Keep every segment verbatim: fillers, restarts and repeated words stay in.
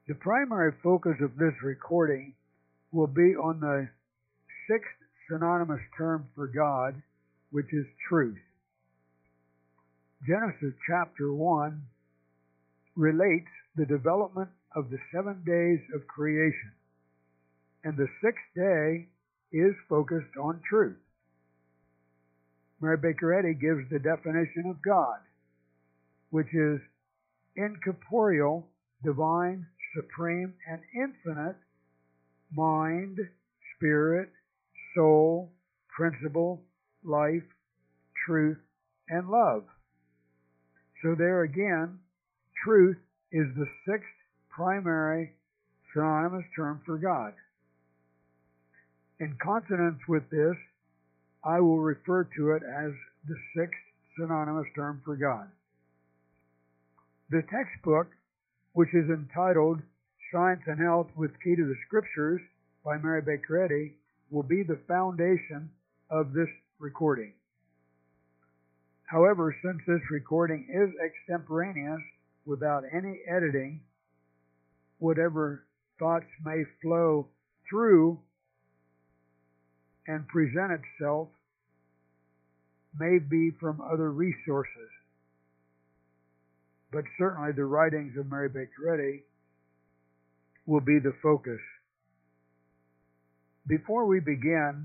The primary focus of this recording will be on the sixth synonymous term for God, which is truth. Genesis chapter one relates the development of the seven days of creation, and the sixth day is focused on truth. Mary Baker Eddy gives the definition of God, which is incorporeal, divine, supreme, and infinite mind, spirit, soul, principle, life, truth, and love. So there again, truth is the sixth primary synonymous term for God. In consonance with this, I will refer to it as the sixth synonymous term for God. The textbook, which is entitled Science and Health with Key to the Scriptures by Mary Baker Eddy, will be the foundation of this recording. However, since this recording is extemporaneous, without any editing, whatever thoughts may flow through and present itself may be from other resources. But certainly the writings of Mary Baker Eddy will be the focus. Before we begin,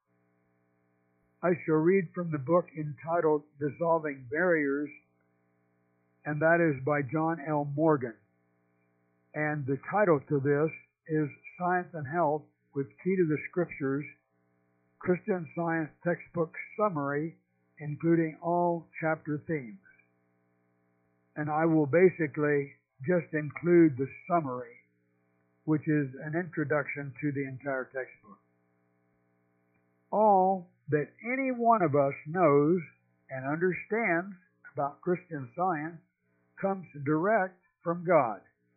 I shall read from the book entitled Dissolving Barriers, and that is by John L. Morgan. And the title to this is Science and Health with Key to the Scriptures, Christian Science Textbook Summary, including all chapter themes. And I will basically just include the summary, which is an introduction to the entire textbook. All that any one of us knows and understands about Christian Science comes direct from God.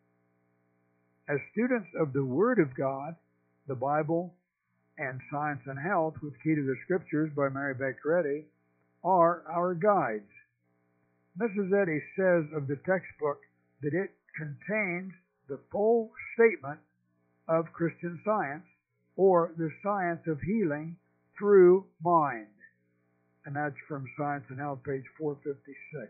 As students of the Word of God, the Bible, and Science and Health with Key to the Scriptures by Mary Baker Eddy are our guides. Missus Eddy says of the textbook that it contains the full statement of Christian Science, or the science of healing through mind. And that's from Science and Health, page four fifty-six.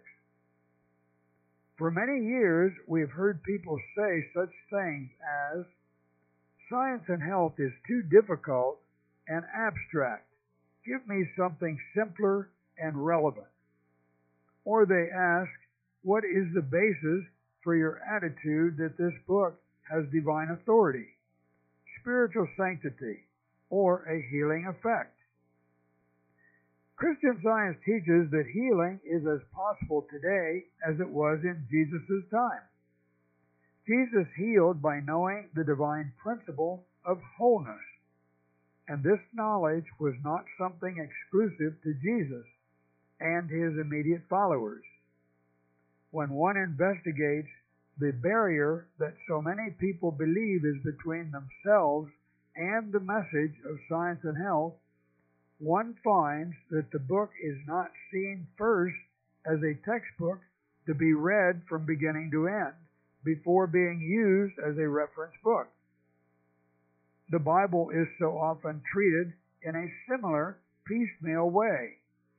For many years, we've heard people say such things as, Science and Health is too difficult and abstract. Give me something simpler and relevant. Or they ask, what is the basis for your attitude that this book has divine authority, spiritual sanctity, or a healing effect? Christian Science teaches that healing is as possible today as it was in Jesus' time. Jesus healed by knowing the divine principle of wholeness, and this knowledge was not something exclusive to Jesus and his immediate followers. When one investigates the barrier that so many people believe is between themselves and the message of Science and Health, one finds that the book is not seen first as a textbook to be read from beginning to end before being used as a reference book. The Bible is so often treated in a similar piecemeal way.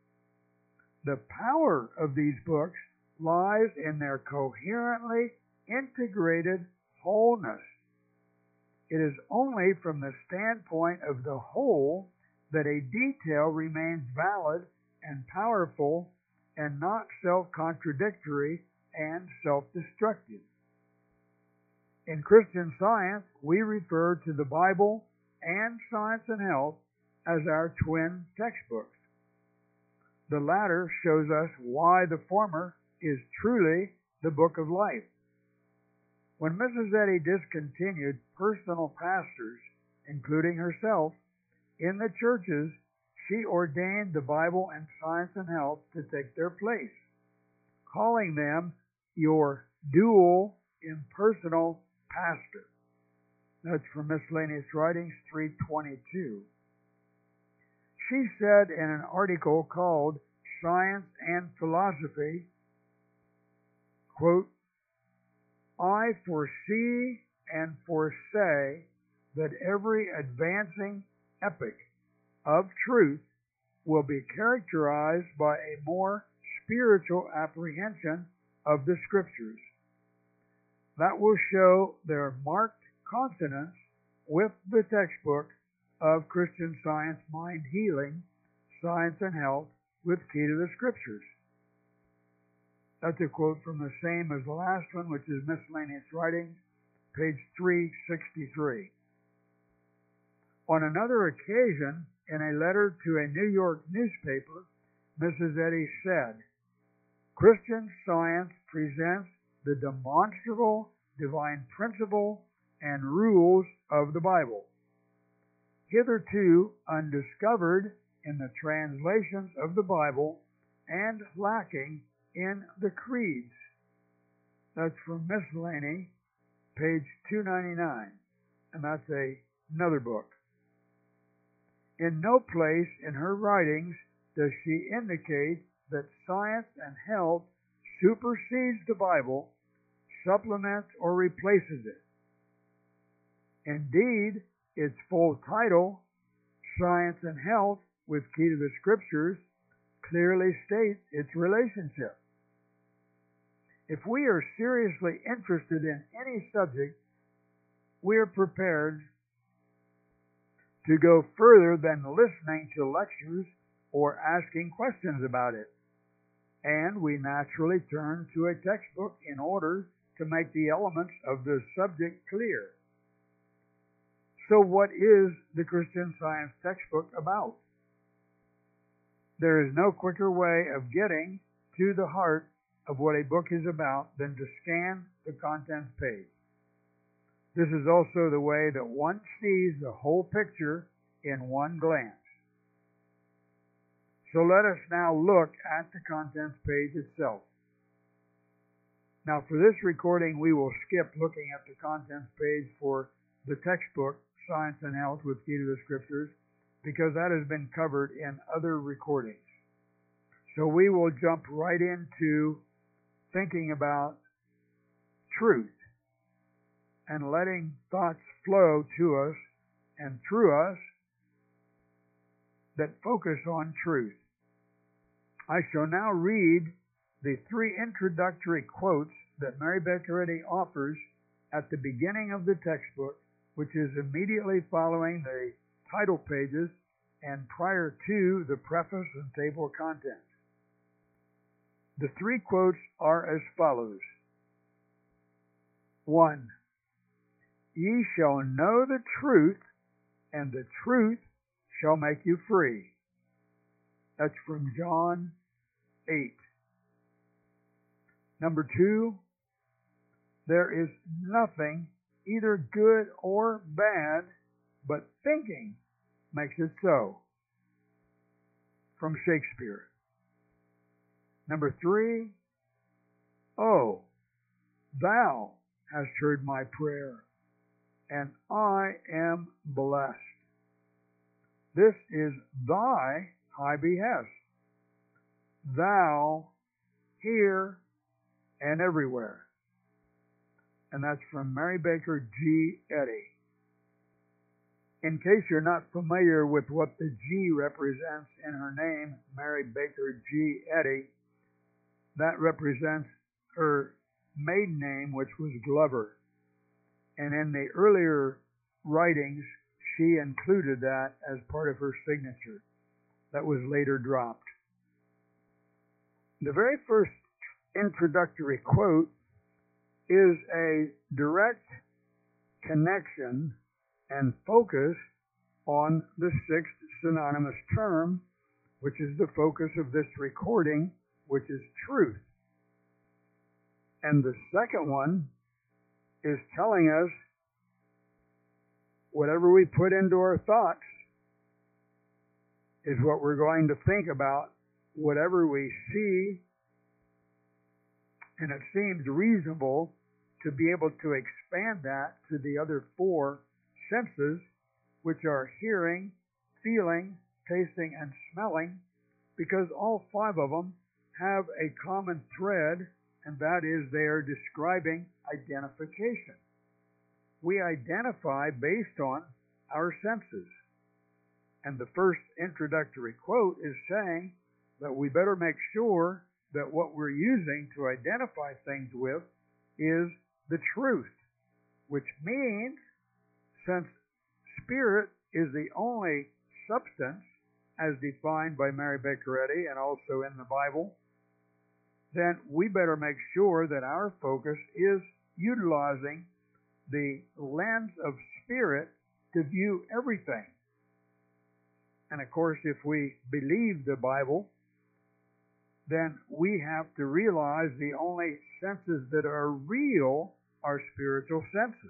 The power of these books lies in their coherently integrated wholeness. It is only from the standpoint of the whole that a detail remains valid and powerful and not self-contradictory and self-destructive. In Christian Science, we refer to the Bible and Science and Health as our twin textbooks. The latter shows us why the former is truly the book of life. When Missus Eddy discontinued personal pastors, including herself, in the churches, she ordained the Bible and Science and Health to take their place, calling them your dual impersonal pastor. That's from Miscellaneous Writings three twenty-two. She said in an article called Science and Philosophy, quote, I foresee and foresay that every advancing epoch of truth will be characterized by a more spiritual apprehension of the Scriptures. That will show their marked consonance with the textbook of Christian Science, Mind Healing, Science and Health with Key to the Scriptures. That's a quote from the same as the last one, which is Miscellaneous Writings, page three sixty-three. On another occasion, in a letter to a New York newspaper, Missus Eddy said, "Christian Science presents the demonstrable divine principle and rules of the Bible, hitherto undiscovered in the translations of the Bible and lacking in the creeds." That's from Miscellany, page two ninety-nine, and that's a, another book. In no place in her writings does she indicate that science and health supersedes the Bible, supplements, or replaces it. Indeed, its full title, Science and Health with Key to the Scriptures, clearly states its relationship. If we are seriously interested in any subject, we are prepared to go further than listening to lectures or asking questions about it, and we naturally turn to a textbook in order to make the elements of the subject clear. So what is the Christian Science textbook about? There is no quicker way of getting to the heart of what a book is about than to scan the contents page. This is also the way that one sees the whole picture in one glance. So let us now look at the contents page itself. Now for this recording, we will skip looking at the contents page for the textbook, Science and Health with Key to the Scriptures, because that has been covered in other recordings. So we will jump right into thinking about truth and letting thoughts flow to us and through us that focus on truth. I shall now read the three introductory quotes that Mary Baker Eddy offers at the beginning of the textbook, which is immediately following the title pages and prior to the preface and table of contents. The three quotes are as follows. One, "Ye shall know the truth, and the truth shall make you free." That's from John eight. Number two, "There is nothing either good or bad, but thinking makes it so." From Shakespeare. Number three, "Oh, thou hast heard my prayer, and I am blessed. This is thy high behest. Thou here and everywhere." And that's from Mary Baker G. Eddy. In case you're not familiar with what the G represents in her name, Mary Baker G. Eddy, that represents her maiden name, which was Glover. And in the earlier writings, she included that as part of her signature. That was later dropped. The very first introductory quote is a direct connection and focus on the sixth synonymous term, which is the focus of this recording, which is truth. And the second one is telling us whatever we put into our thoughts is what we're going to think about. Whatever we see, and it seems reasonable to be able to expand that to the other four senses, which are hearing, feeling, tasting, and smelling, because all five of them have a common thread, and that is they are describing identification. we identify based on our senses. And the first introductory quote is saying that we better make sure that what we're using to identify things with is the truth, which means since spirit is the only substance as defined by Mary Baker Eddy and also in the Bible, then we better make sure that our focus is utilizing the lens of spirit to view everything. And of course, if we believe the Bible, then we have to realize the only senses that are real are spiritual senses.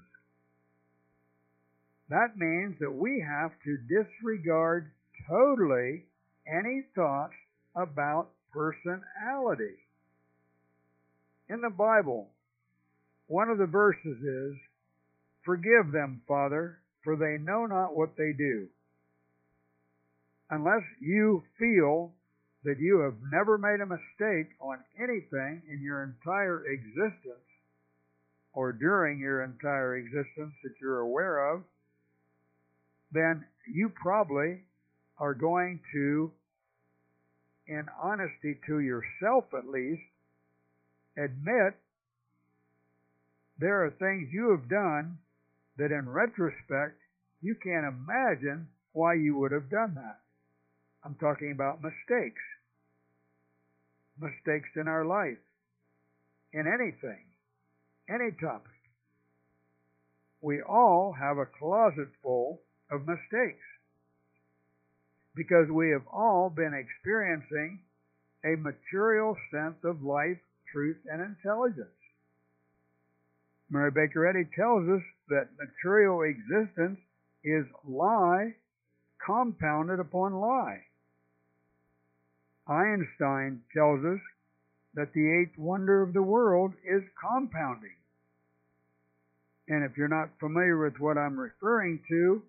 That means that we have to disregard totally any thoughts about personality. In the Bible, one of the verses is, "Forgive them, Father, for they know not what they do." Unless you feel that you have never made a mistake on anything in your entire existence, or during your entire existence that you're aware of, then you probably are going to, in honesty to yourself at least, admit there are things you have done that in retrospect you can't imagine why you would have done that. I'm talking about mistakes. Mistakes in our life, in anything, any topic. We all have a closet full of mistakes because we have all been experiencing a material sense of life, truth, and intelligence. Mary Baker Eddy tells us that material existence is lie compounded upon lie. Einstein tells us that the eighth wonder of the world is compounding. And if you're not familiar with what I'm referring to,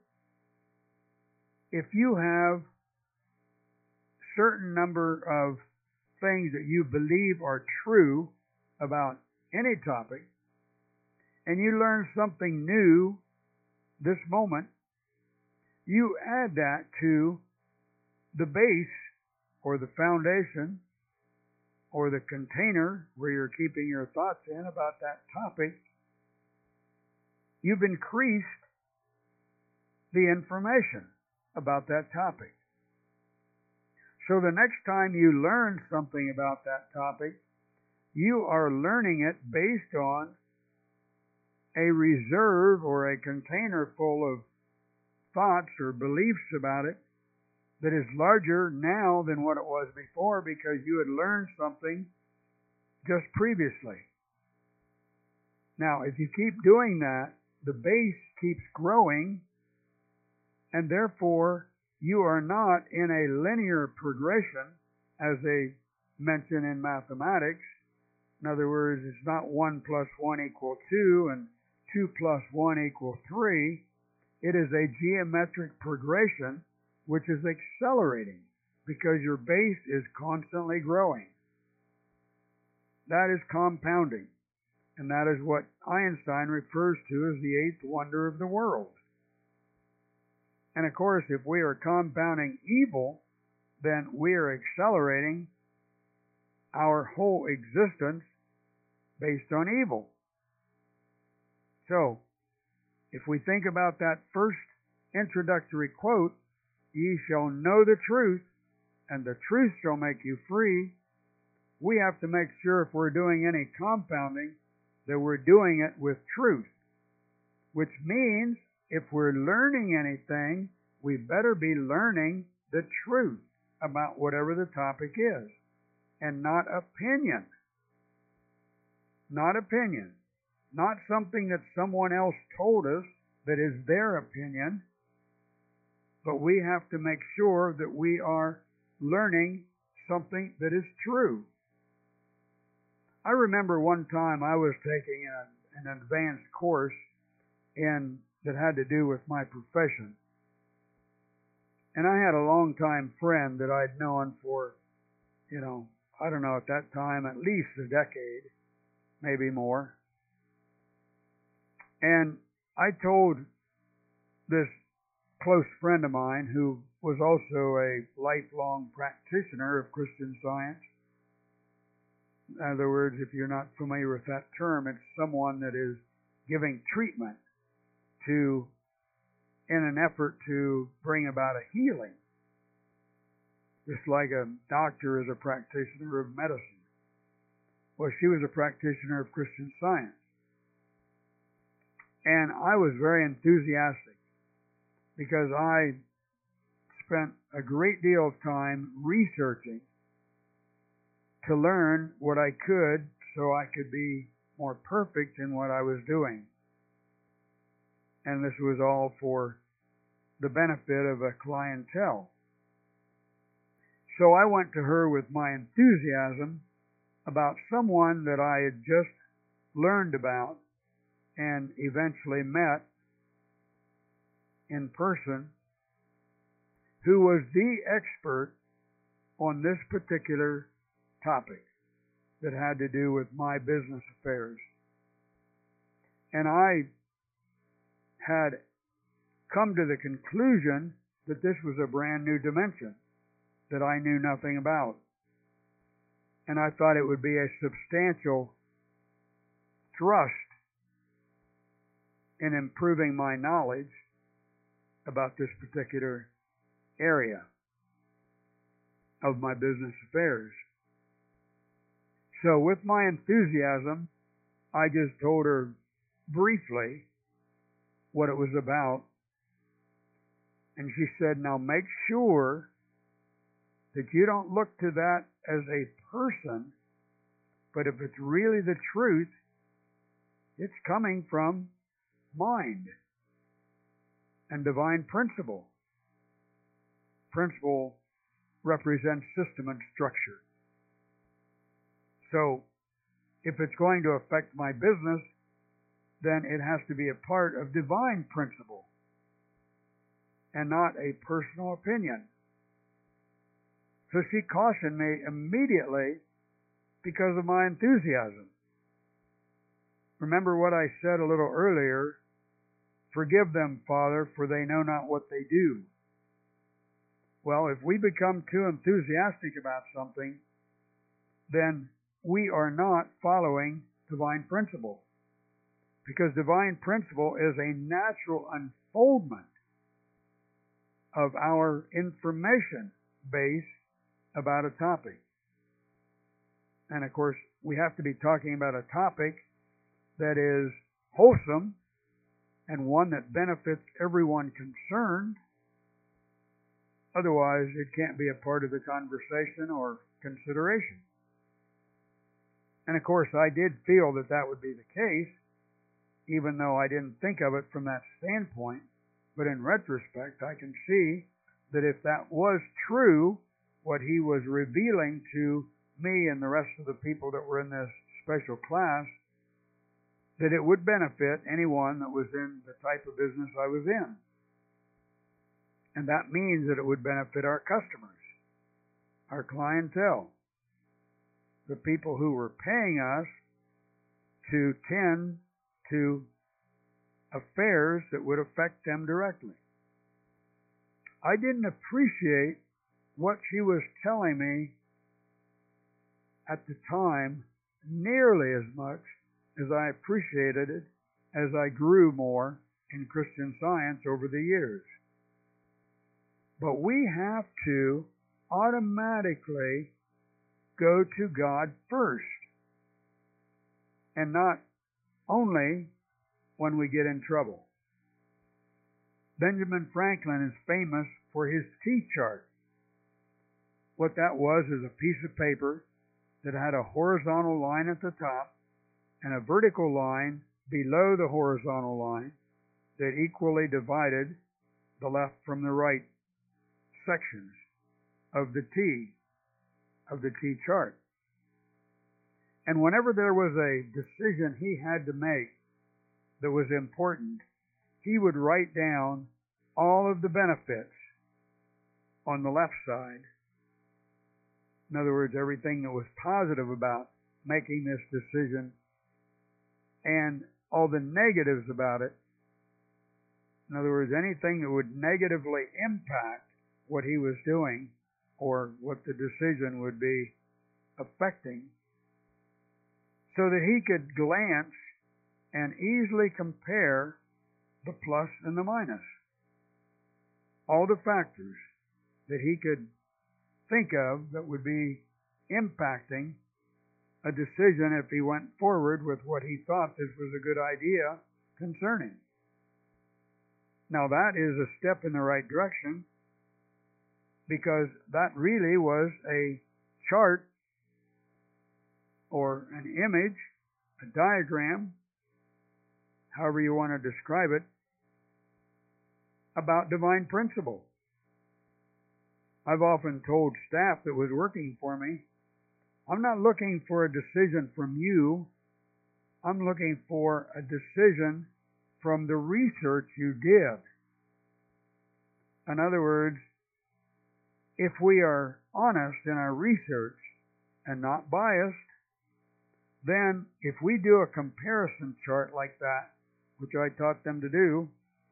if you have certain number of things that you believe are true about any topic, and you learn something new this moment, you add that to the base or the foundation or the container where you're keeping your thoughts in about that topic. You've increased the information about that topic. So the next time you learn something about that topic, you are learning it based on a reserve or a container full of thoughts or beliefs about it that is larger now than what it was before because you had learned something just previously. Now, if you keep doing that, the base keeps growing, and therefore you are not in a linear progression as they mention in mathematics. In other words, it's not one plus one equal two and two plus one equal three. It is a geometric progression which is accelerating because your base is constantly growing. That is compounding, and that is what Einstein refers to as the eighth wonder of the world. And of course, if we are compounding evil, then we are accelerating our whole existence based on evil. So, if we think about that first introductory quote, "Ye shall know the truth, and the truth shall make you free," we have to make sure if we're doing any compounding that we're doing it with truth. Which means if we're learning anything, we better be learning the truth about whatever the topic is, and not opinion. Not opinion. Not something that someone else told us that is their opinion, but we have to make sure that we are learning something that is true. I remember one time I was taking a, an advanced course in that had to do with my profession. And I had a longtime friend that I'd known for, you know, I don't know, at that time, at least a decade, maybe more. And I told this close friend of mine who was also a lifelong practitioner of Christian Science. In other words, if you're not familiar with that term, it's someone that is giving treatment to, in an effort to bring about a healing. Just like a doctor is a practitioner of medicine. Well, she was a practitioner of Christian Science. And I was very enthusiastic because I spent a great deal of time researching to learn what I could so I could be more perfect in what I was doing. And this was all for the benefit of a clientele. So I went to her with my enthusiasm about someone that I had just learned about and eventually met in person, who was the expert on this particular topic that had to do with my business affairs. And I had come to the conclusion that this was a brand new dimension that I knew nothing about. And I thought it would be a substantial thrust in improving my knowledge about this particular area of my business affairs. So with my enthusiasm, I just told her briefly what it was about. And she said, now make sure that you don't look to that as a person, but if it's really the truth, it's coming from mind and divine principle. Principle represents system and structure. So if it's going to affect my business, then it has to be a part of divine principle and not a personal opinion. So she cautioned me immediately because of my enthusiasm. Remember what I said a little earlier, forgive them, Father, for they know not what they do. Well, if we become too enthusiastic about something, then we are not following divine principle. Because divine principle is a natural unfoldment of our information base about a topic. And of course, we have to be talking about a topic that is wholesome and one that benefits everyone concerned. Otherwise, it can't be a part of the conversation or consideration. And of course, I did feel that that would be the case, even though I didn't think of it from that standpoint. But in retrospect, I can see that if that was true, what he was revealing to me and the rest of the people that were in this special class, that it would benefit anyone that was in the type of business I was in. And that means that it would benefit our customers, our clientele, the people who were paying us to tend to affairs that would affect them directly. I didn't appreciate what she was telling me at the time nearly as much as I appreciated it as I grew more in Christian Science over the years. But we have to automatically go to God first, and not only when we get in trouble. Benjamin Franklin is famous for his T-chart. What that was is a piece of paper that had a horizontal line at the top and a vertical line below the horizontal line that equally divided the left from the right sections of the T, of the T-chart. And whenever there was a decision he had to make that was important, he would write down all of the benefits on the left side. In other words, everything that was positive about making this decision and all the negatives about it In other words, anything that would negatively impact what he was doing or what the decision would be affecting, so that he could glance and easily compare the plus and the minus. All the factors that he could think of that would be impacting a decision if he went forward with what he thought this was a good idea concerning. Now that is a step in the right direction, because that really was a chart or an image, a diagram, however you want to describe it, about divine principle. I've often told staff that was working for me, I'm not looking for a decision from you. I'm looking for a decision from the research you did. In other words, if we are honest in our research and not biased, then if we do a comparison chart like that, which I taught them to do,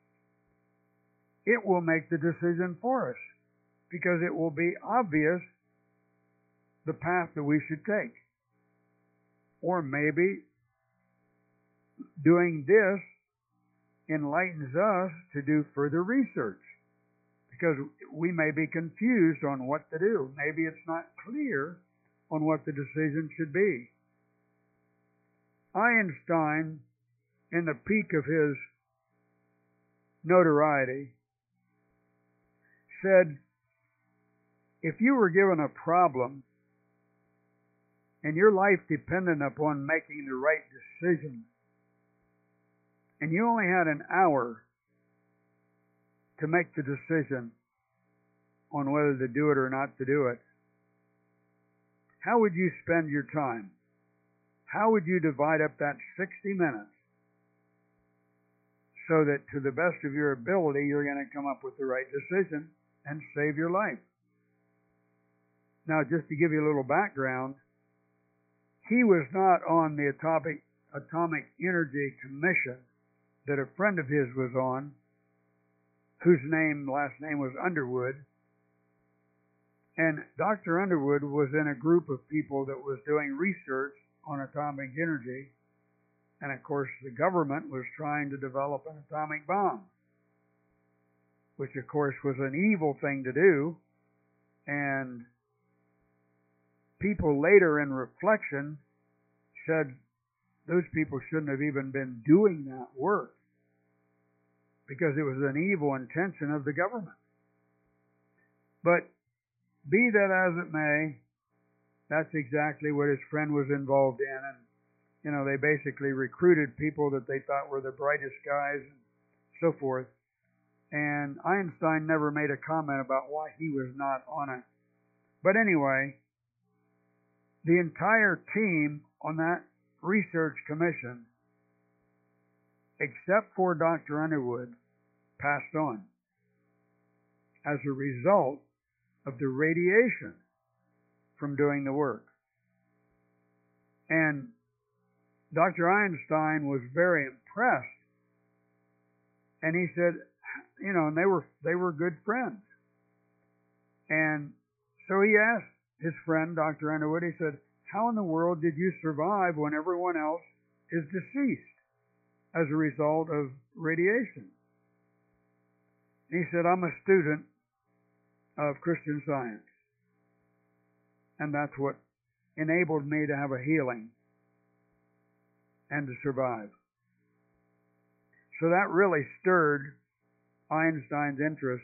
it will make the decision for us, because it will be obvious the path that we should take. Or maybe doing this enlightens us to do further research, because we may be confused on what to do. Maybe it's not clear on what the decision should be. Einstein, in the peak of his notoriety, said, if you were given a problem and your life depended upon making the right decision, and you only had an hour to make the decision on whether to do it or not to do it, how would you spend your time? How would you divide up that sixty minutes so that to the best of your ability you're going to come up with the right decision and save your life? Now, just to give you a little background, he was not on the Atomic, Atomic Energy Commission that a friend of his was on, whose name, last name was Underwood. And Doctor Underwood was in a group of people that was doing research on atomic energy. And of course, the government was trying to develop an atomic bomb, which of course was an evil thing to do. And people later in reflection said those people shouldn't have even been doing that work, because it was an evil intention of the government. But be that as it may, that's exactly what his friend was involved in. And, you know, they basically recruited people that they thought were the brightest guys and so forth. And Einstein never made a comment about why he was not on it. But anyway, the entire team on that research commission, except for Doctor Underwood, passed on as a result of the radiation from doing the work. And Doctor Einstein was very impressed, and he said, you know, and they were they were good friends. And so he asked his friend, Doctor Underwood, he said, how in the world did you survive when everyone else is deceased as a result of radiation? He said, I'm a student of Christian Science, and that's what enabled me to have a healing and to survive. So that really stirred Einstein's interest,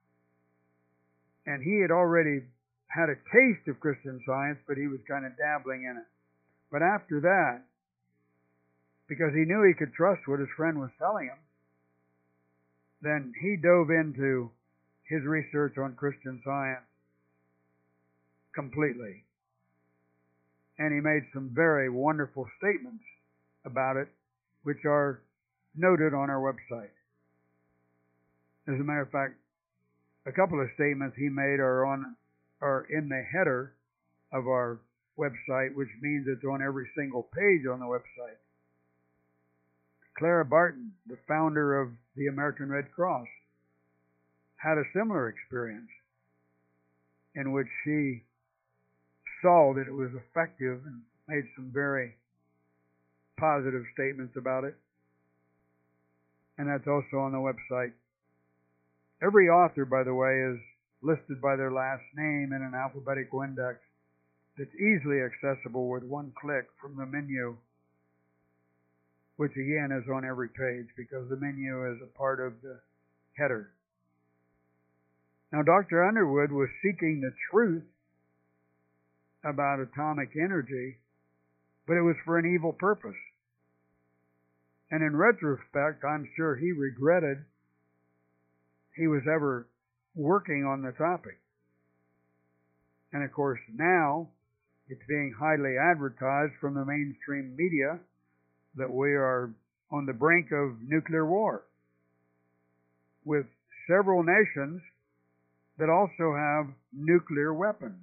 and he had already had a taste of Christian Science, but he was kind of dabbling in it. But after that, because he knew he could trust what his friend was telling him, then he dove into his research on Christian Science completely. And he made some very wonderful statements about it, which are noted on our website. As a matter of fact, a couple of statements he made are on are in the header of our website, which means it's on every single page on the website. A Clara Barton, the founder of the American Red Cross, had a similar experience in which she saw that it was effective and made some very positive statements about it. And that's also on the website. Every author, by the way, is listed by their last name in an alphabetical index that's easily accessible with one click from the menu, which again is on every page because the menu is a part of the header. Now, Doctor Underwood was seeking the truth about atomic energy, but it was for an evil purpose. And in retrospect, I'm sure he regretted he was ever working on the topic. And of course, now it's being highly advertised from the mainstream media that we are on the brink of nuclear war with several nations that also have nuclear weapons.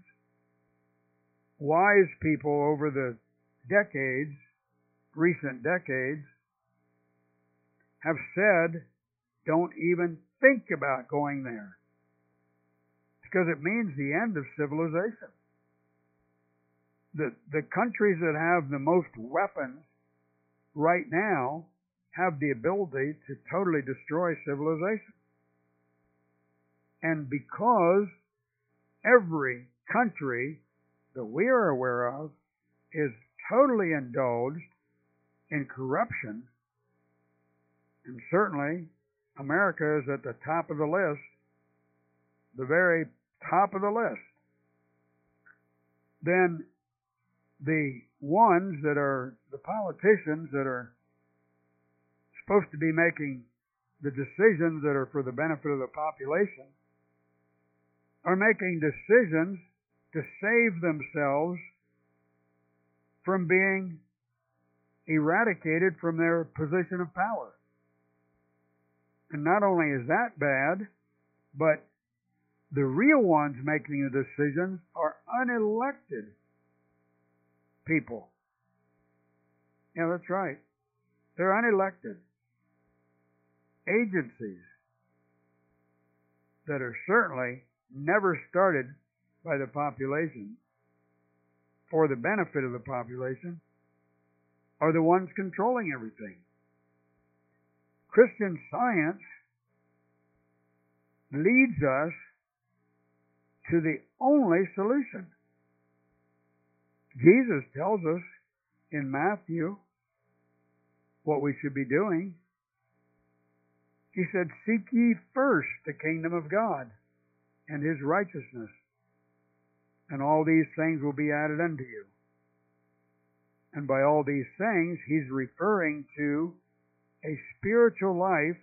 Wise people over the decades, recent decades, have said, don't even think about going there, because it means the end of civilization. The, the countries that have the most weapons right now have the ability to totally destroy civilization. And because every country that we are aware of is totally indulged in corruption, and certainly America is at the top of the list, the very top of the list, then the ones that are the politicians that are supposed to be making the decisions that are for the benefit of the population are making decisions to save themselves from being eradicated from their position of power. And not only is that bad, but the real ones making the decisions are unelected people. Yeah, that's right. They're unelected agencies that are certainly never started by the population for the benefit of the population are the ones controlling everything. Christian Science leads us to the only solution. Jesus tells us in Matthew what we should be doing. He said, seek ye first the kingdom of God and his righteousness, and all these things will be added unto you. And by all these things, he's referring to a spiritual life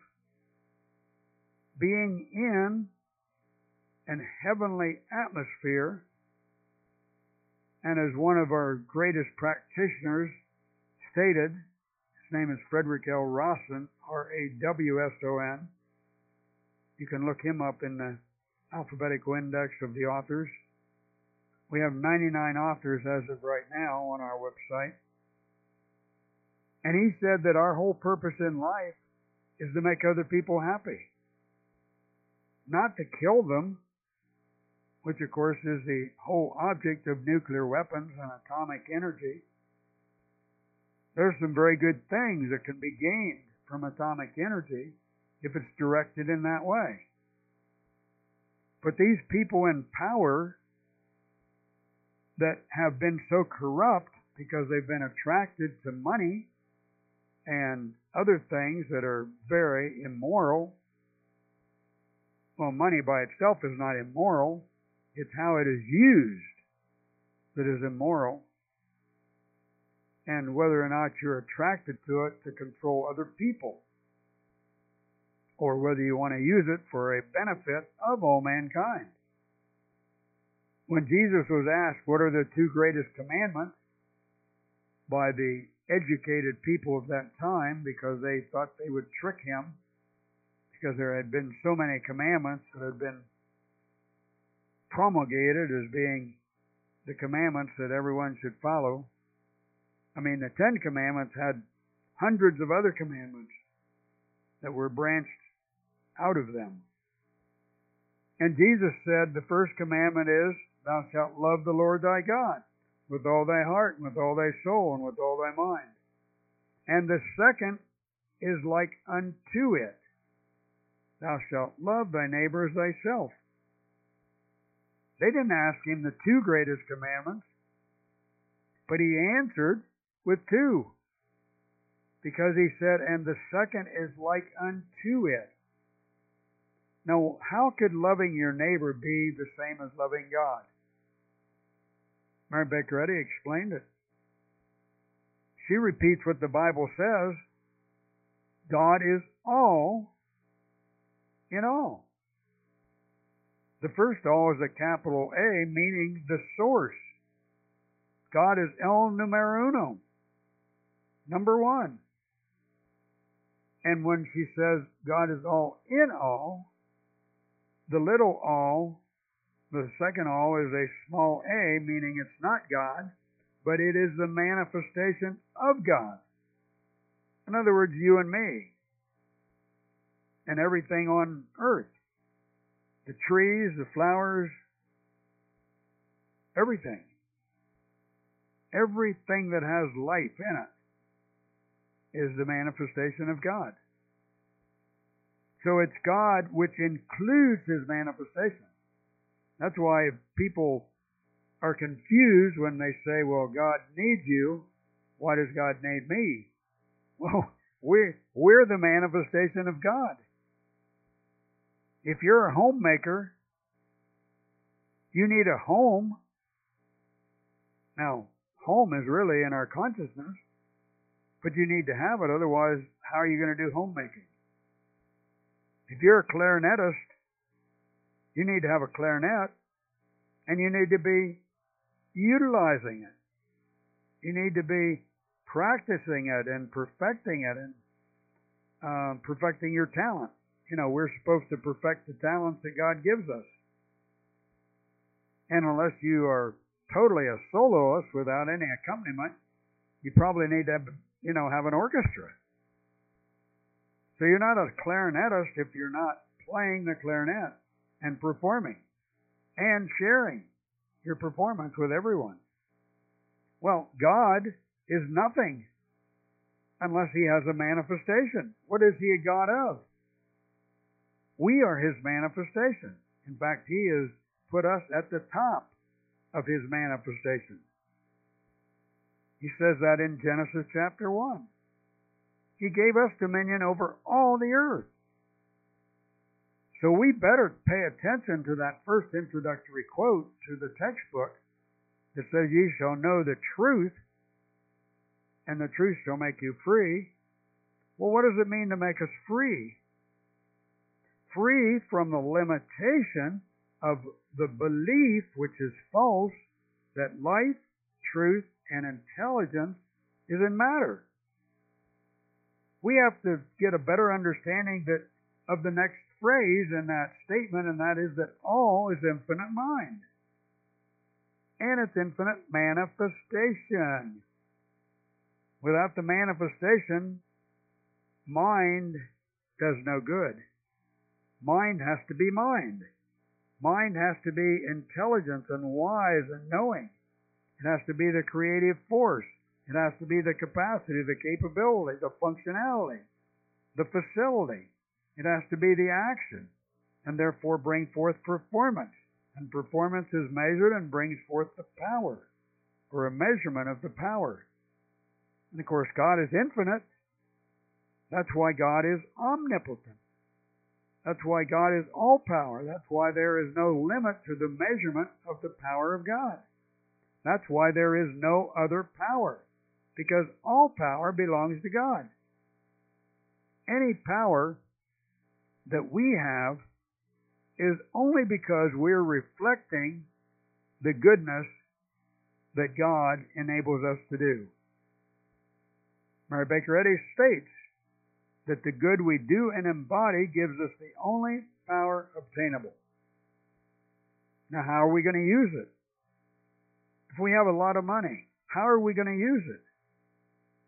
being in an heavenly atmosphere. And as one of our greatest practitioners stated, his name is Frederick L. Rawson, R A W S O N. You can look him up in the alphabetical index of the authors. We have ninety-nine authors as of right now on our website. And he said that our whole purpose in life is to make other people happy. Not to kill them, which of course is the whole object of nuclear weapons and atomic energy. There's some very good things that can be gained from atomic energy if it's directed in that way. But these people in power that have been so corrupt because they've been attracted to money and other things that are very immoral. Well, money by itself is not immoral. It's how it is used that is immoral. And whether or not you're attracted to it to control other people, or whether you want to use it for a benefit of all mankind. When Jesus was asked, what are the two greatest commandments, by the educated people of that time, because they thought they would trick him, because there had been so many commandments that had been promulgated as being the commandments that everyone should follow. I mean, the Ten Commandments had hundreds of other commandments that were branched out of them. And Jesus said the first commandment is, thou shalt love the Lord thy God with all thy heart, and with all thy soul, and with all thy mind. And the second is like unto it, thou shalt love thy neighbor as thyself. They didn't ask him the two greatest commandments, but he answered with two. Because he said, and the second is like unto it. Now, how could loving your neighbor be the same as loving God? Mary Baker Eddy explained it. She repeats what the Bible says. God is all in all. The first all is a capital A, meaning the source. God is el numero uno, number one. And when she says God is all in all, the little all, the second all, is a small a, meaning it's not God, but it is the manifestation of God. In other words, you and me, and everything on earth. The trees, the flowers, everything. Everything that has life in it is the manifestation of God. So it's God which includes His manifestation. That's why people are confused when they say, well, God needs you. Why does God need me? Well, we're, we're the manifestation of God. If you're a homemaker, you need a home. Now, home is really in our consciousness, but you need to have it. Otherwise, how are you going to do homemaking? If you're a clarinetist, you need to have a clarinet, and you need to be utilizing it. You need to be practicing it and perfecting it and uh, perfecting your talent. You know, we're supposed to perfect the talents that God gives us. And unless you are totally a soloist without any accompaniment, you probably need to have, you know, have an orchestra. So you're not a clarinetist if you're not playing the clarinet and performing and sharing your performance with everyone. Well, God is nothing unless He has a manifestation. What is He a God of? We are His manifestation. In fact, He has put us at the top of His manifestation. He says that in Genesis chapter one. He gave us dominion over all the earth. So we better pay attention to that first introductory quote to the textbook that says, ye shall know the truth, and the truth shall make you free. Well, what does it mean to make us free? Free from the limitation of the belief, which is false, that life, truth, and intelligence is in matter. We have to get a better understanding that of the next phrase in that statement, and that is that all is infinite mind. And it's infinite manifestation. Without the manifestation, mind does no good. Mind has to be mind. Mind has to be intelligence and wise and knowing. It has to be the creative force. It has to be the capacity, the capability, the functionality, the facility. It has to be the action, and therefore bring forth performance. And performance is measured and brings forth the power, or a measurement of the power. And of course, God is infinite. That's why God is omnipotent. That's why God is all power. That's why there is no limit to the measurement of the power of God. That's why there is no other power, because all power belongs to God. Any power that we have is only because we're reflecting the goodness that God enables us to do. Mary Baker Eddy states that the good we do and embody gives us the only power obtainable. Now, how are we going to use it? If we have a lot of money, how are we going to use it?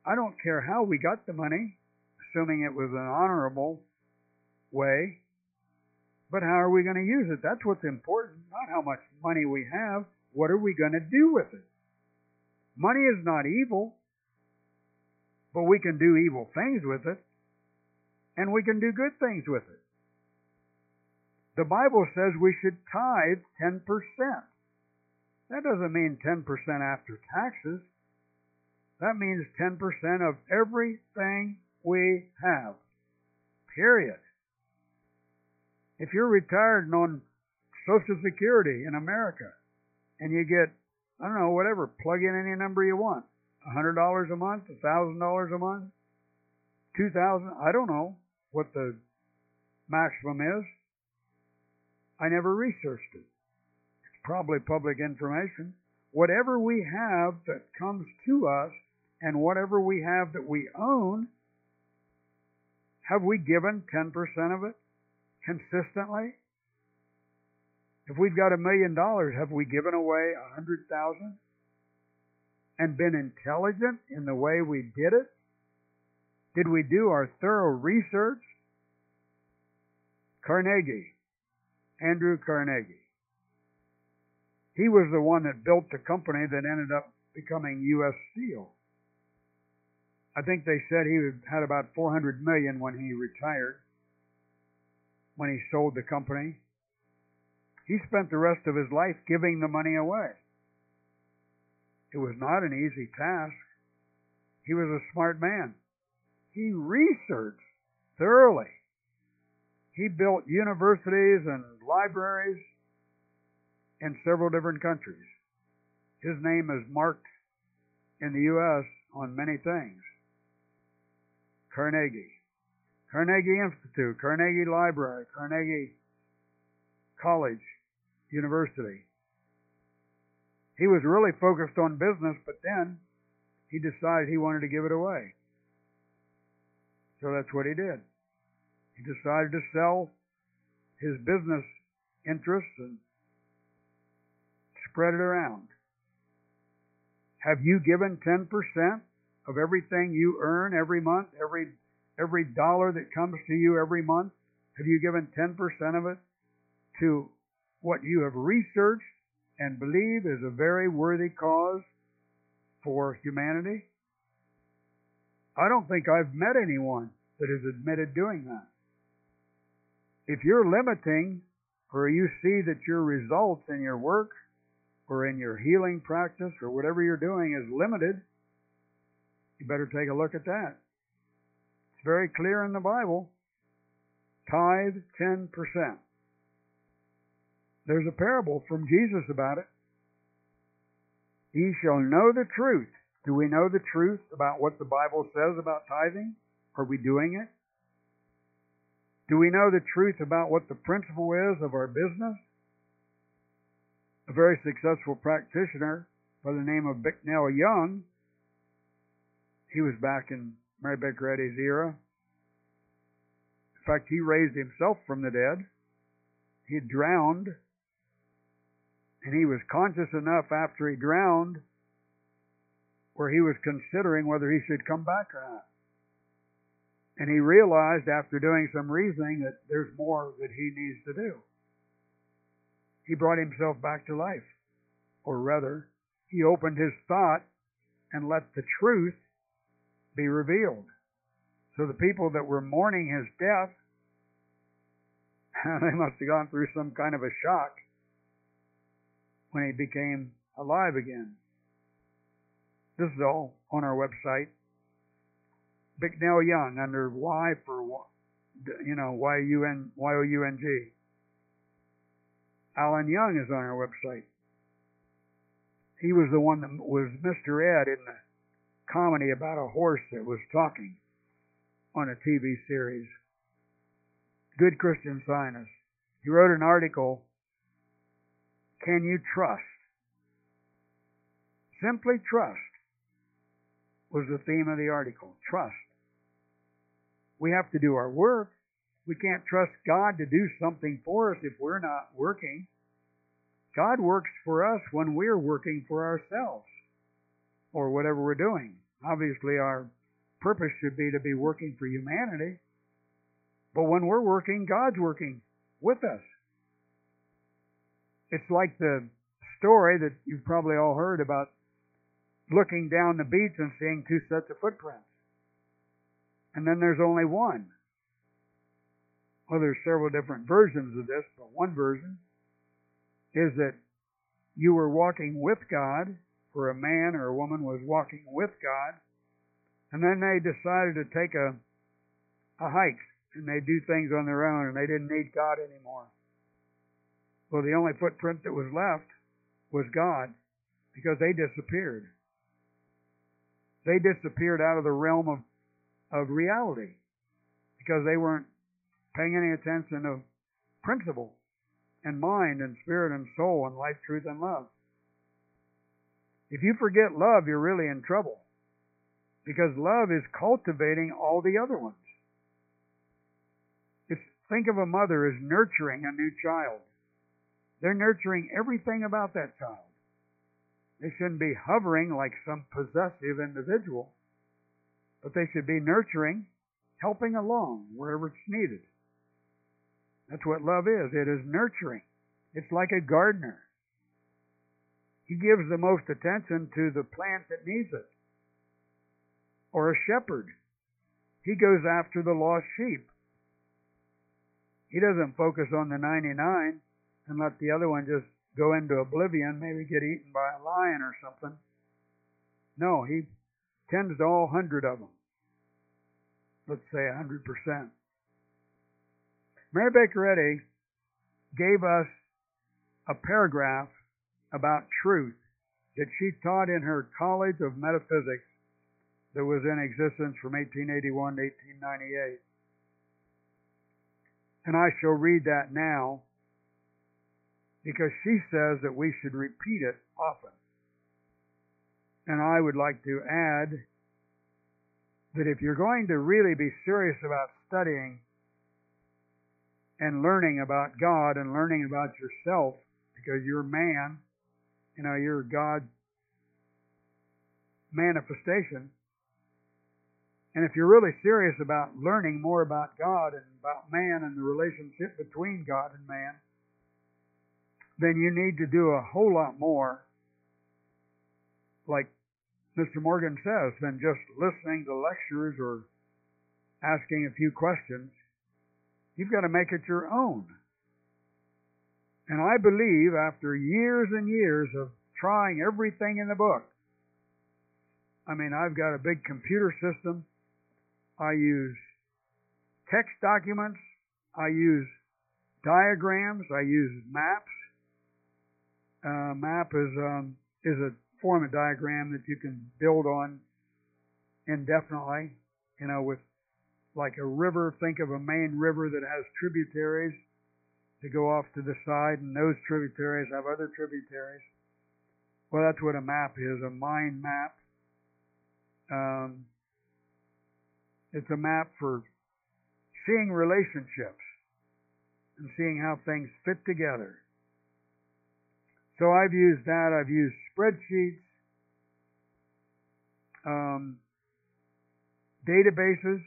I don't care how we got the money, assuming it was an honorable way, but how are we going to use it? That's what's important, not how much money we have. What are we going to do with it? Money is not evil, but we can do evil things with it, and we can do good things with it. The Bible says we should tithe ten percent. That doesn't mean ten percent after taxes. That means ten percent of everything we have. Period. If you're retired and on Social Security in America, and you get, I don't know, whatever, plug in any number you want, one hundred dollars a month, one thousand dollars a month, two thousand dollars, I don't know what the maximum is. I never researched it. It's probably public information. Whatever we have that comes to us and whatever we have that we own, have we given ten percent of it consistently? If we've got a million dollars, have we given away a hundred thousand and been intelligent in the way we did it? Did we do our thorough research? Carnegie, Andrew Carnegie. He was the one that built the company that ended up becoming U S Steel. I think they said he had about four hundred million dollars when he retired, when he sold the company. He spent the rest of his life giving the money away. It was not an easy task. He was a smart man. He researched thoroughly. He built universities and libraries in several different countries. His name is marked in the U S on many things. Carnegie. Carnegie Institute, Carnegie Library, Carnegie College, University. He was really focused on business, but then he decided he wanted to give it away. So that's what he did. He decided to sell his business interests and spread it around. Have you given ten percent of everything you earn every month, every every dollar that comes to you every month? Have you given ten percent of it to what you have researched and believe is a very worthy cause for humanity? I don't think I've met anyone that has admitted doing that. If you're limiting, or you see that your results in your work or in your healing practice or whatever you're doing is limited, you better take a look at that. It's very clear in the Bible. Tithe ten percent. There's a parable from Jesus about it. Ye shall know the truth. Do we know the truth about what the Bible says about tithing? Are we doing it? Do we know the truth about what the principle is of our business? A very successful practitioner by the name of Bicknell Young, he was back in Mary Baker Eddy's era. In fact, he raised himself from the dead. He drowned, and he was conscious enough after he drowned where he was considering whether he should come back or not. And he realized after doing some reasoning that there's more that he needs to do. He brought himself back to life. Or rather, he opened his thought and let the truth be revealed. So the people that were mourning his death, they must have gone through some kind of a shock when he became alive again. This is all on our website. Bicknell Young, under Y for, you know, Y U N Y O U N G. Alan Young is on our website. He was the one that was Mister Ed in the comedy about a horse that was talking on a T V series. Good Christian Scientist. He wrote an article, Can You Trust? Simply trust was the theme of the article. Trust. We have to do our work. We can't trust God to do something for us if we're not working. God works for us when we're working for ourselves or whatever we're doing. Obviously, our purpose should be to be working for humanity. But when we're working, God's working with us. It's like the story that you've probably all heard about looking down the beach and seeing two sets of footprints. And then there's only one. Well, there's several different versions of this, but one version is that you were walking with God, or a man or a woman was walking with God, and then they decided to take a, a hike, and they do things on their own, and they didn't need God anymore. Well, the only footprint that was left was God, because they disappeared. They disappeared out of the realm of, of reality, because they weren't paying any attention to principle and mind and spirit and soul and life, truth, and love. If you forget love, you're really in trouble, because love is cultivating all the other ones. It's, think of a mother as nurturing a new child. They're nurturing everything about that child. They shouldn't be hovering like some possessive individual, but they should be nurturing, helping along wherever it's needed. That's what love is. It is nurturing. It's like a gardener. He gives the most attention to the plant that needs it. Or a shepherd. He goes after the lost sheep. He doesn't focus on the ninety-nine and let the other one just go into oblivion, maybe get eaten by a lion or something. No, he tends to all hundred of them. Let's say a hundred percent. Mary Baker Eddy gave us a paragraph about truth that she taught in her College of Metaphysics that was in existence from eighteen eighty-one to eighteen ninety-eight. And I shall read that now, because she says that we should repeat it often. And I would like to add that if you're going to really be serious about studying and learning about God and learning about yourself, because you're man, you know, you're God's manifestation. And if you're really serious about learning more about God and about man and the relationship between God and man, then you need to do a whole lot more, like Mister Morgan says, than just listening to lectures or asking a few questions. You've got to make it your own. And I believe after years and years of trying everything in the book, I mean, I've got a big computer system. I use text documents. I use diagrams. I use maps. Uh, map is um, is a form of diagram that you can build on indefinitely, you know, with like a river. Think of a main river that has tributaries to go off to the side, and those tributaries have other tributaries. Well, that's what a map is, a mind map. Um, it's a map for seeing relationships and seeing how things fit together. So I've used that. I've used spreadsheets, um, databases,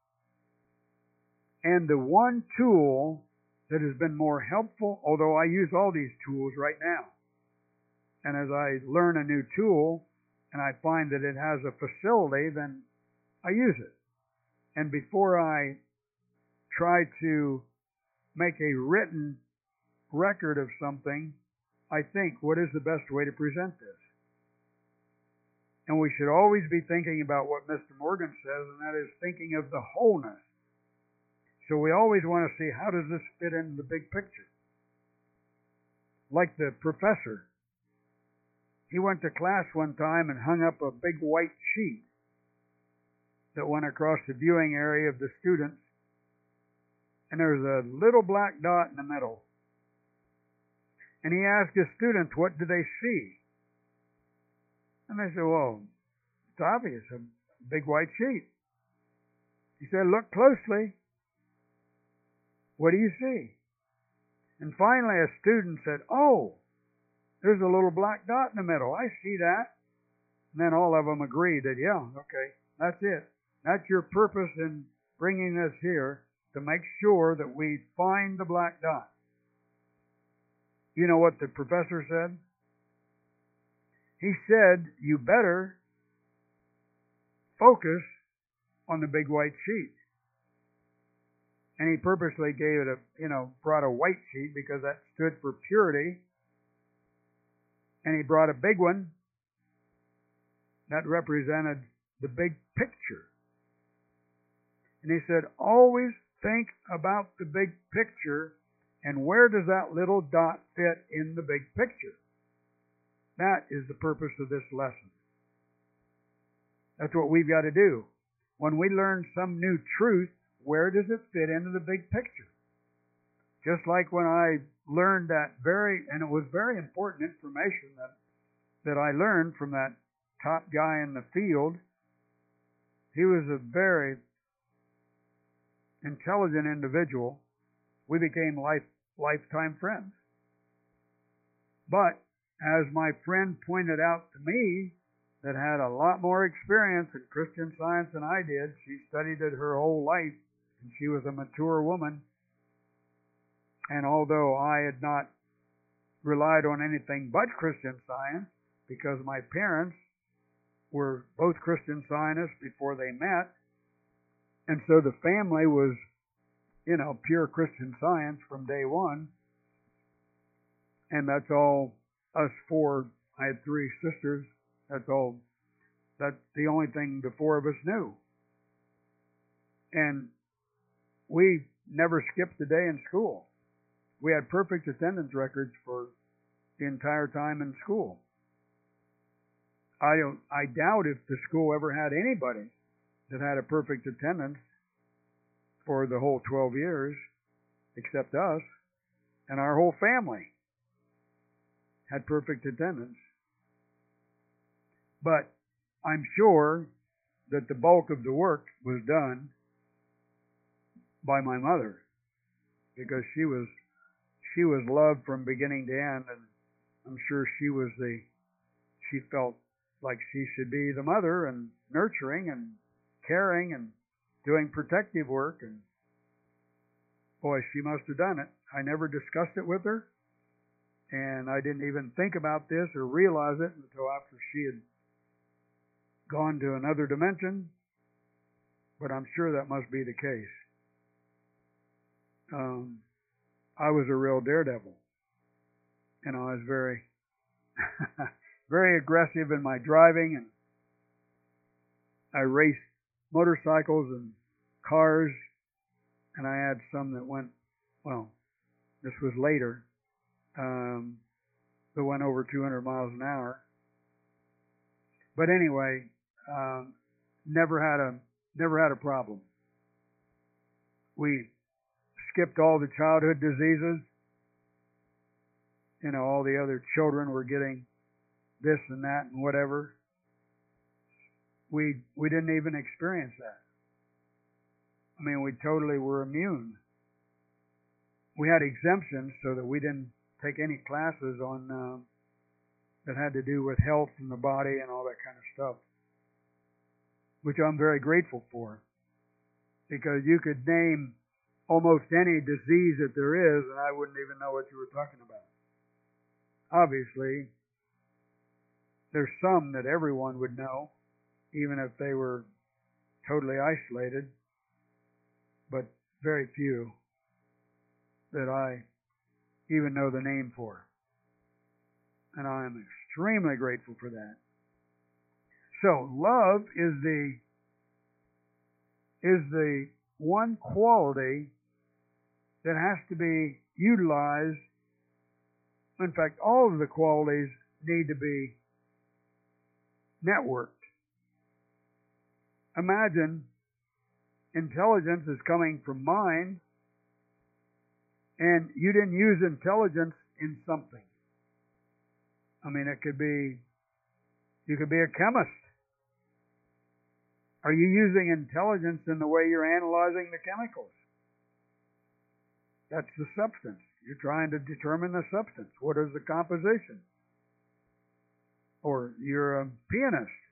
and the one tool that has been more helpful, although I use all these tools right now, and as I learn a new tool and I find that it has a facility, then I use it. And before I try to make a written record of something, I think, what is the best way to present this? And we should always be thinking about what Mister Morgan says, and that is thinking of the wholeness. So we always want to see, how does this fit into the big picture? Like the professor. He went to class one time and hung up a big white sheet that went across the viewing area of the students. And there was a little black dot in the middle. And he asked his students, what do they see? And they said, well, it's obvious, a big white sheet. He said, look closely. What do you see? And finally a student said, oh, there's a little black dot in the middle. I see that. And then all of them agreed that, yeah, okay, that's it. That's your purpose in bringing us here, to make sure that we find the black dot. You know what the professor said? He said, you better focus on the big white sheet. And he purposely gave it a, you know, brought a white sheet because that stood for purity. And he brought a big one that represented the big picture. And he said, always think about the big picture, and where does that little dot fit in the big picture? That is the purpose of this lesson. That's what we've got to do. When we learn some new truth, where does it fit into the big picture? Just like when I learned that very, and it was very important information that, that I learned from that top guy in the field. He was a very intelligent individual. We became life, lifetime friends. But as my friend pointed out to me, that had a lot more experience in Christian Science than I did, she studied it her whole life, and she was a mature woman. And although I had not relied on anything but Christian Science, because my parents were both Christian Scientists before they met, and so the family was, you know, pure Christian Science from day one. And that's all us four. I had three sisters. That's all. That's the only thing the four of us knew. And we never skipped a day in school. We had perfect attendance records for the entire time in school. I don't, I doubt if the school ever had anybody that had a perfect attendance for the whole twelve years, except us, and our whole family had perfect attendance. But I'm sure that the bulk of the work was done by my mother, because she was she was loved from beginning to end, and I'm sure she was the she felt like she should be the mother, and nurturing and caring and doing protective work, and boy, she must have done it. I never discussed it with her, and I didn't even think about this or realize it until after she had gone to another dimension, but I'm sure that must be the case. Um, I was a real daredevil. You know, I was very, very aggressive in my driving, and I raced motorcycles and cars, and I had some that went, well, this was later, um, that went over two hundred miles an hour. But anyway, um, never had a never had a problem. We skipped all the childhood diseases. You know, all the other children were getting this and that and whatever. We we didn't even experience that. I mean, we totally were immune. We had exemptions so that we didn't take any classes on uh, that had to do with health and the body and all that kind of stuff, which I'm very grateful for, because you could name almost any disease that there is, and I wouldn't even know what you were talking about. Obviously, there's some that everyone would know, even if they were totally isolated, but very few that I even know the name for. And I am extremely grateful for that. So, love is the is the one quality that has to be utilized. In fact, all of the qualities need to be networked. Imagine intelligence is coming from mind, and you didn't use intelligence in something. I mean, it could be, you could be a chemist. Are you using intelligence in the way you're analyzing the chemicals? That's the substance. You're trying to determine the substance. What is the composition? Or you're a pianist.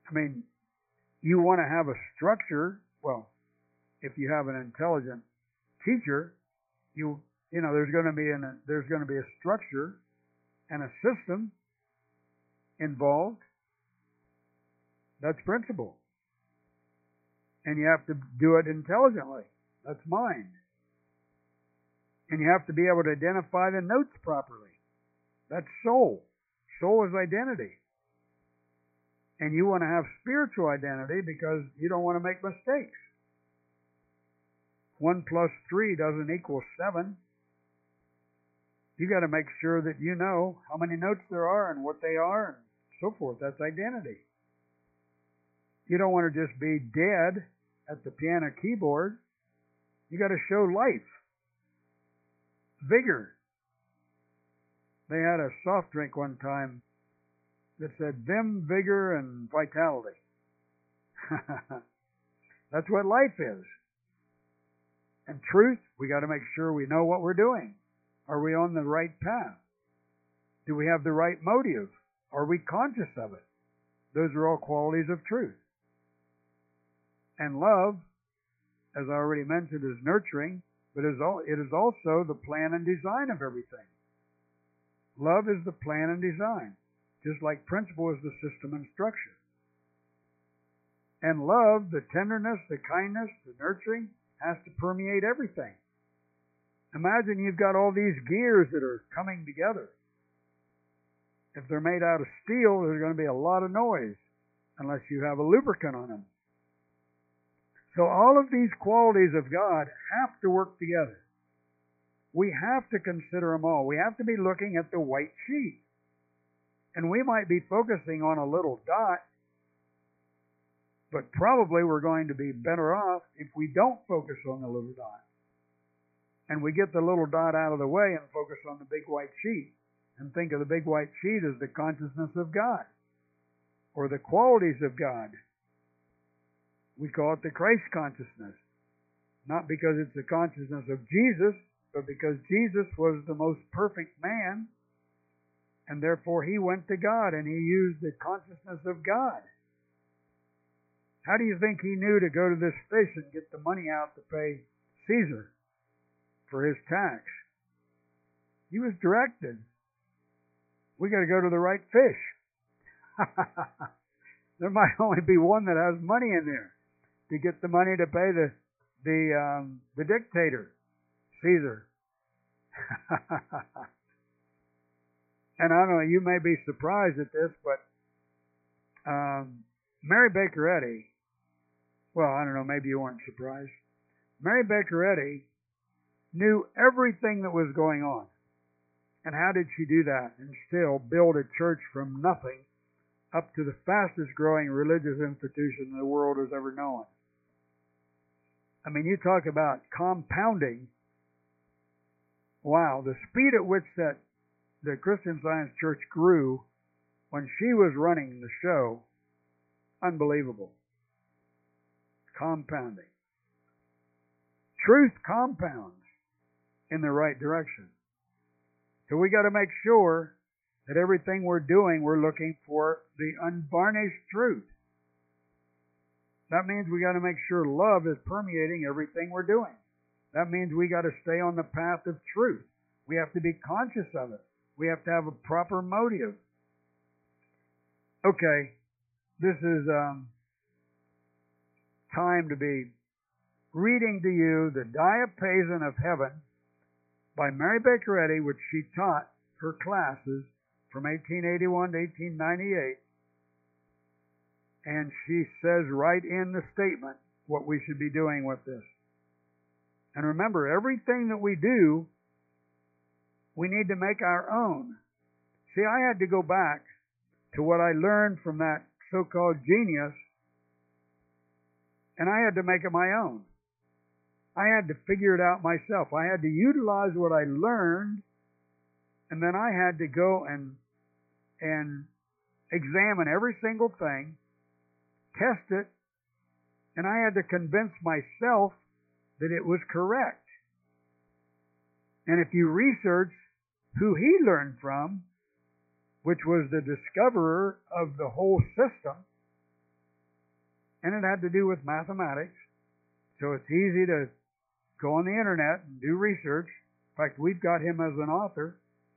I mean, you want to have a structure. Well, if you have an intelligent teacher, you you know there's going to be an there's going to be a structure and a system involved. That's principle. And you have to do it intelligently. That's mind. And you have to be able to identify the notes properly. That's soul. Soul is identity. And you want to have spiritual identity because you don't want to make mistakes. One plus three doesn't equal seven. You got to make sure that you know how many notes there are and what they are and so forth. That's identity. You don't want to just be dead at the piano keyboard. You got to show life, vigor. They had a soft drink one time that said vim, vigor, and vitality. That's what life is. And truth, we got to make sure we know what we're doing. Are we on the right path? Do we have the right motive? Are we conscious of it? Those are all qualities of truth. And love, as I already mentioned, is nurturing, but it is also the plan and design of everything. Love is the plan and design, just like principle is the system and structure. And love, the tenderness, the kindness, the nurturing, has to permeate everything. Imagine you've got all these gears that are coming together. If they're made out of steel, there's going to be a lot of noise unless you have a lubricant on them. So all of these qualities of God have to work together. We have to consider them all. We have to be looking at the white sheet. And we might be focusing on a little dot, but probably we're going to be better off if we don't focus on the little dot. And we get the little dot out of the way and focus on the big white sheet. And think of the big white sheet as the consciousness of God, or the qualities of God. We call it the Christ consciousness. Not because it's the consciousness of Jesus, but because Jesus was the most perfect man, and therefore he went to God and he used the consciousness of God. How do you think he knew to go to this fish and get the money out to pay Caesar for his tax? He was directed. We got to go to the right fish. There might only be one that has money in there to get the money to pay the the um, the dictator, Caesar. And I don't know, you may be surprised at this, but um, Mary Baker Eddy, well, I don't know, maybe you weren't surprised. Mary Baker Eddy knew everything that was going on. And how did she do that and still build a church from nothing up to the fastest growing religious institution the world has ever known? I mean, you talk about compounding. Wow, the speed at which that the Christian Science Church grew when she was running the show, unbelievable. Compounding. Truth compounds in the right direction. So we got to make sure that everything we're doing, we're looking for the unvarnished truth. That means we got to make sure love is permeating everything we're doing. That means we got to stay on the path of truth. We have to be conscious of it. We have to have a proper motive. Okay, this is um, time to be reading to you the Diapason of Heaven by Mary Baker Eddy, which she taught her classes from eighteen eighty-one to eighteen ninety-eight. And she says right in the statement what we should be doing with this. And remember, everything that we do, we need to make our own. See, I had to go back to what I learned from that so-called genius, and I had to make it my own. I had to figure it out myself. I had to utilize what I learned, and then I had to go and and examine every single thing, test it, and I had to convince myself that it was correct. And if you research who he learned from, which was the discoverer of the whole system, And it had to do with mathematics. So it's easy to go on the internet and do research. In fact, we've got him as an author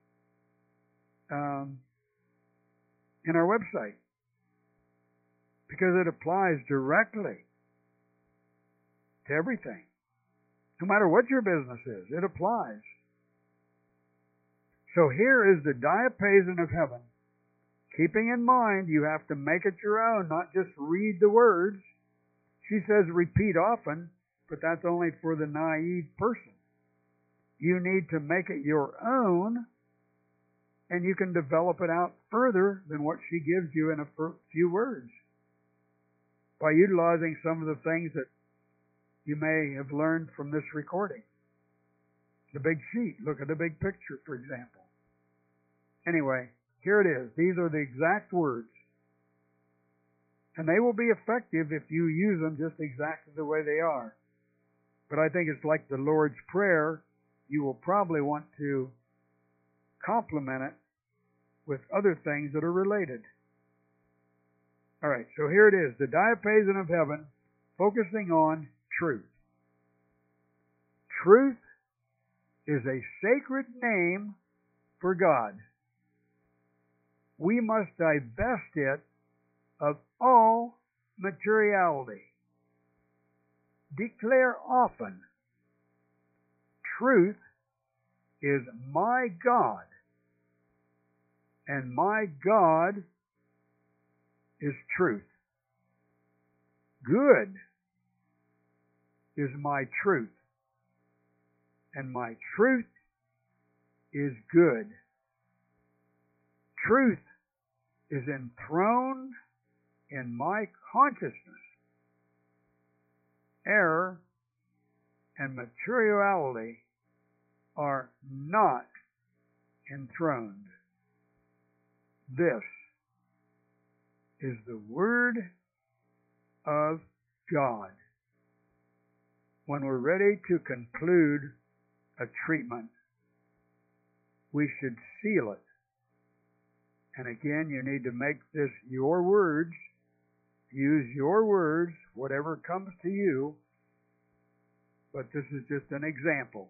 um, in our website because it applies directly to everything. No matter what your business is, it applies. So here is the diapason of heaven. Keeping in mind, you have to make it your own, not just read the words. She says repeat often, but that's only for the naive person. You need to make it your own, and you can develop it out further than what she gives you in a few words by utilizing some of the things that you may have learned from this recording. The big sheet. Look at the big picture, for example. Anyway, here it is. These are the exact words. And they will be effective if you use them just exactly the way they are. But I think it's like the Lord's Prayer. You will probably want to complement it with other things that are related. All right, so here it is. The diapason of heaven, focusing on truth. Truth is a sacred name for God. We must divest it of all materiality. Declare often, truth is my God, and my God is truth. Good is my truth, and my truth is good. Truth is enthroned in my consciousness. Error and materiality are not enthroned. This is the Word of God. When we're ready to conclude a treatment, we should seal it. And again, you need to make this your words. Use your words, whatever comes to you. But this is just an example.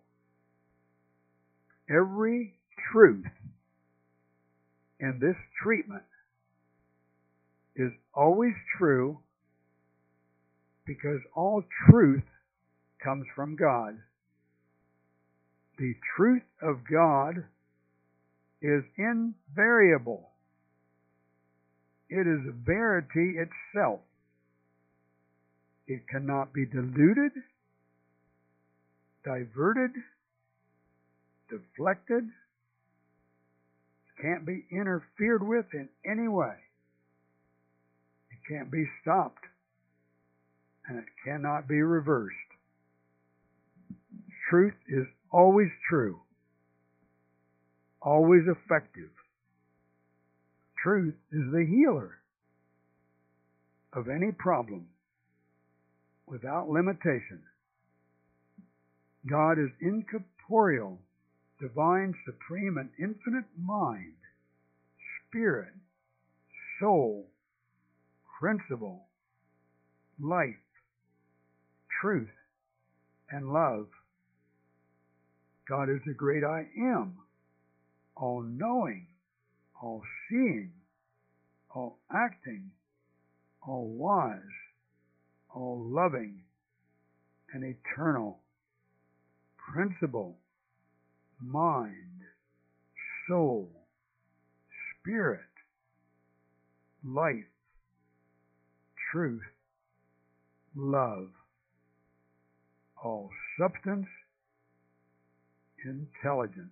Every truth in this treatment is always true because all truth comes from God. The truth of God is invariable. It is verity itself. It cannot be diluted, diverted, deflected. It can't be interfered with in any way. It can't be stopped, and it cannot be reversed. Truth is always true, always effective. Truth is the healer of any problem without limitation. God is incorporeal, divine, supreme, and infinite mind, spirit, soul, principle, life, truth, and love. God is the great I am, all-knowing, all-seeing, all-acting, all-wise, all-loving, and eternal. Principle, mind, soul, spirit, life, truth, love, all substance, intelligence.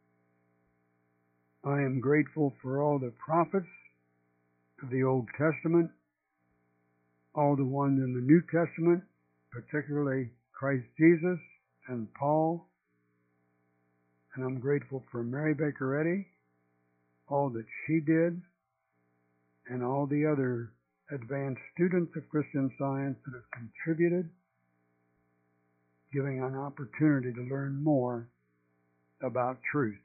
I am grateful for all the prophets of the Old Testament, all the ones in the New Testament, particularly Christ Jesus and Paul. And I'm grateful for Mary Baker Eddy, all that she did, and all the other advanced students of Christian Science that have contributed, giving an opportunity to learn more about truth.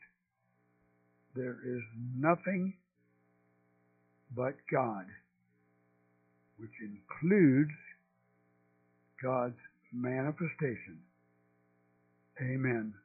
There is nothing but God. which includes God's manifestation. Amen.